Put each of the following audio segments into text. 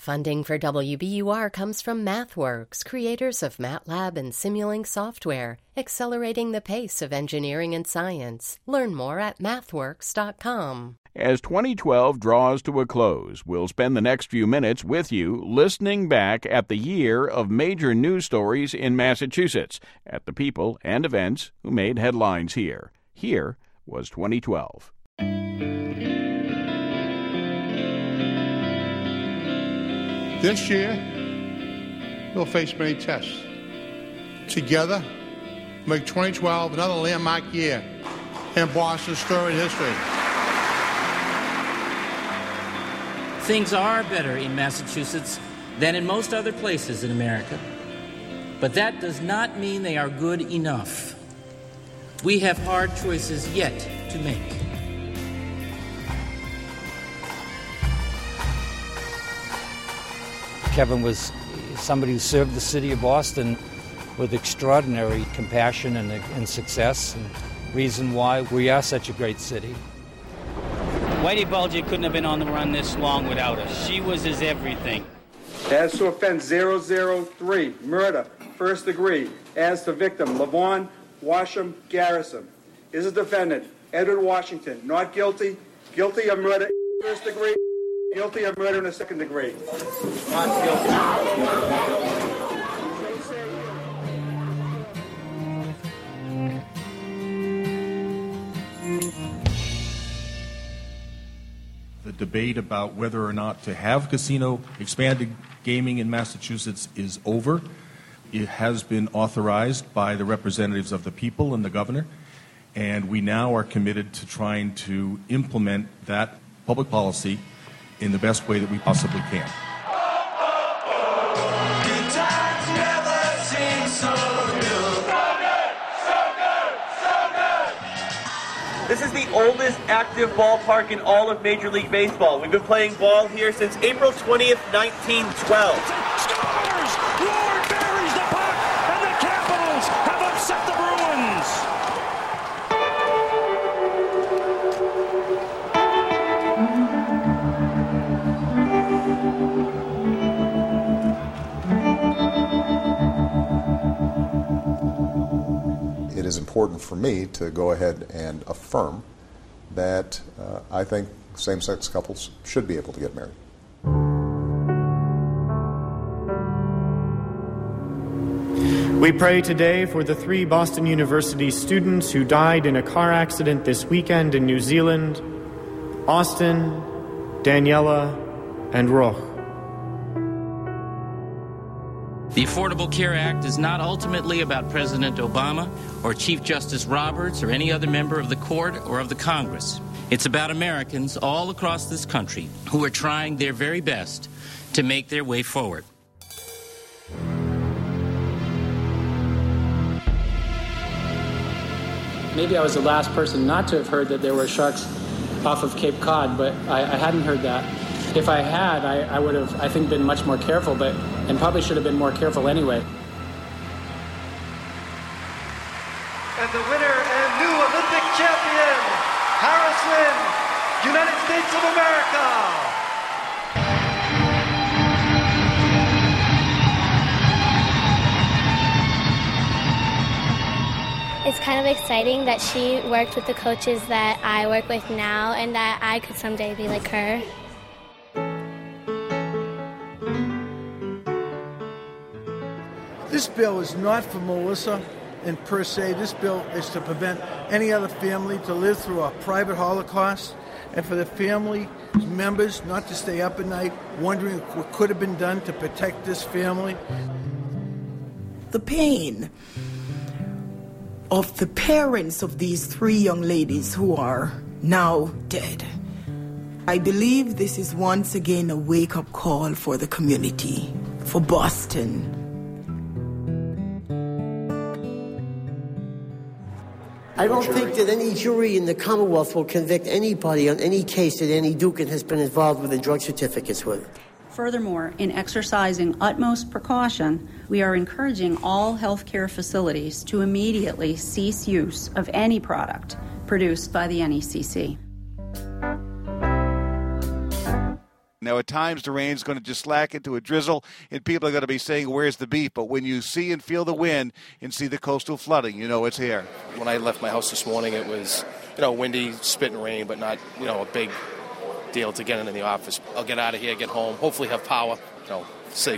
Funding for WBUR comes from MathWorks, creators of MATLAB and Simulink software, accelerating the pace of engineering and science. Learn more at mathworks.com. As 2012 draws to a close, we'll spend the next few minutes with you listening back at the year of major news stories in Massachusetts, at the people and events who made headlines here. Here was 2012. This year, we'll face many tests. Together, make 2012 another landmark year in Boston's storied history. Things are better in Massachusetts than in most other places in America. But that does not mean they are good enough. We have hard choices yet to make. Kevin was somebody who served the city of Boston with extraordinary compassion and success, and reason why we are such a great city. Whitey Bulger couldn't have been on the run this long without her. She was his everything. As to offense 003, murder, first degree. As to victim, Lavon Washam Garrison. Is a defendant, Edward Washington, not guilty, guilty of murder, first degree, guilty of murder in the second degree. Not guilty. The debate about whether or not to have casino expanded gaming in Massachusetts is over. It has been authorized by the representatives of the people and the governor, and we now are committed to trying to implement that public policy in the best way that we possibly can. Good times never seem so good. So good. This is the oldest active ballpark in all of Major League Baseball. We've been playing ball here since April 20th, 1912. Scores! Ward buries the puck, and the Capitals have upset the Bruins. It is important for me to go ahead and affirm that I think same-sex couples should be able to get married. We pray today for the 3 Boston University students who died in a car accident this weekend in New Zealand: Austin, Daniela, and Roch. The Affordable Care Act is not ultimately about President Obama or Chief Justice Roberts or any other member of the court or of the Congress. It's about Americans all across this country who are trying their very best to make their way forward. Maybe I was the last person not to have heard that there were sharks off of Cape Cod, but I hadn't heard that. If I had, I would have, I think, been much more careful, and probably should have been more careful anyway. And the winner and new Olympic champion, Harris Lynn, United States of America. It's kind of exciting that she worked with the coaches that I work with now and that I could someday be like her. This bill is not for Melissa and per se. This bill is to prevent any other family to live through a private Holocaust, and for the family members not to stay up at night wondering what could have been done to protect this family. The pain of the parents of these 3 young ladies who are now dead. I believe this is once again a wake-up call for the community, for Boston. I don't think that any jury in the Commonwealth will convict anybody on any case that Annie Dukin has been involved with the drug certificates with. Furthermore, in exercising utmost precaution, we are encouraging all healthcare facilities to immediately cease use of any product produced by the NECC. Now, at times, the rain's going to just slack into a drizzle, and people are going to be saying, where's the beef? But when you see and feel the wind and see the coastal flooding, you know it's here. When I left my house this morning, it was, windy, spitting rain, but not, a big deal to get into the office. I'll get out of here, get home, hopefully have power. See.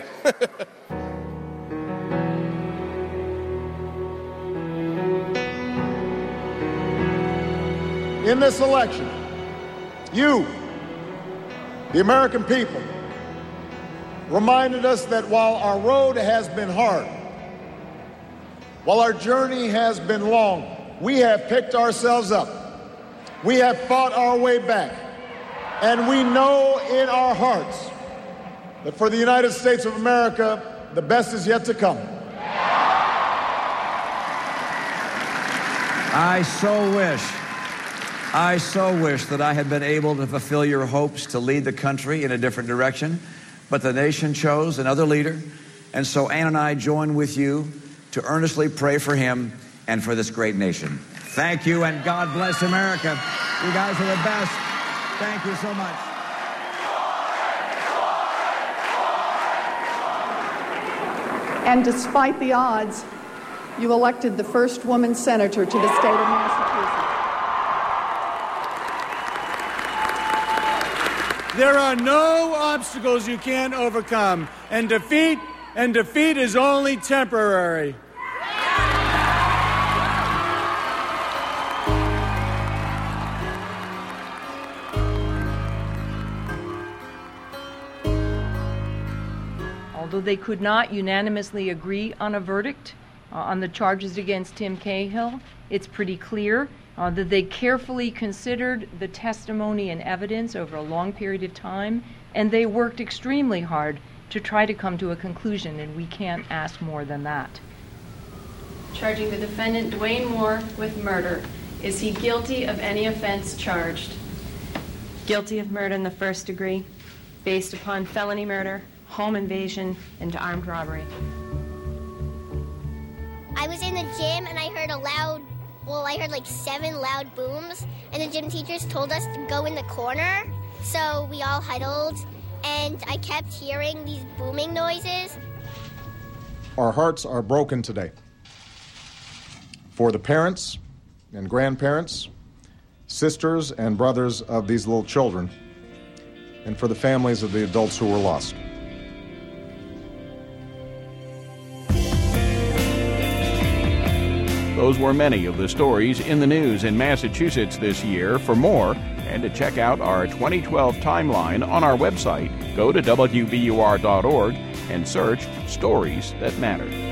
In this election, you, the American people, reminded us that while our road has been hard, while our journey has been long, we have picked ourselves up. We have fought our way back. And we know in our hearts that for the United States of America, the best is yet to come. I so wish that I had been able to fulfill your hopes to lead the country in a different direction, but the nation chose another leader, and so Ann and I join with you to earnestly pray for him and for this great nation. Thank you, and God bless America. You guys are the best. Thank you so much. And despite the odds, you elected the first woman senator to the state of Massachusetts. There are no obstacles you can't overcome, and defeat is only temporary. Although they could not unanimously agree on a verdict on the charges against Tim Cahill, it's pretty clear that they carefully considered the testimony and evidence over a long period of time, and they worked extremely hard to try to come to a conclusion, and we can't ask more than that. Charging the defendant, Dwayne Moore, with murder. Is he guilty of any offense charged? Guilty of murder in the first degree, based upon felony murder, home invasion, and armed robbery. I was in the gym and I heard I heard like 7 loud booms, and the gym teachers told us to go in the corner, so we all huddled, and I kept hearing these booming noises. Our hearts are broken today for the parents and grandparents, sisters and brothers of these little children, and for the families of the adults who were lost. Those were many of the stories in the news in Massachusetts this year. For more, and to check out our 2012 timeline on our website, go to WBUR.org and search Stories That Matter.